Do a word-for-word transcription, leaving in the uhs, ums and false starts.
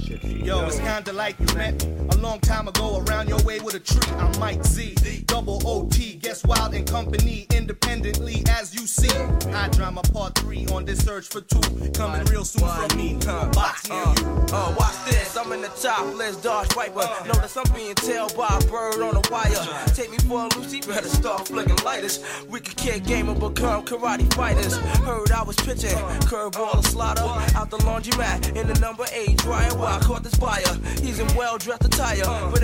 Yo, it's kinda like you met a long time ago around your way with a tree. I'm Mike Z, double O T, guess Wild and Company, independently as you see. I drama part three on this search for two, coming real soon from me. Uh, Box, uh, uh, watch this, I'm in the top list, Dodge Viper. Notice I'm being tailed by a bird on a wire. Take me for a loose, he better start flicking lighters. We could kick game and become karate fighters. Heard I was pitching, curveball or slider, out the laundromat in the number eight dryer. While I caught this buyer, he's in well-dressed attire, but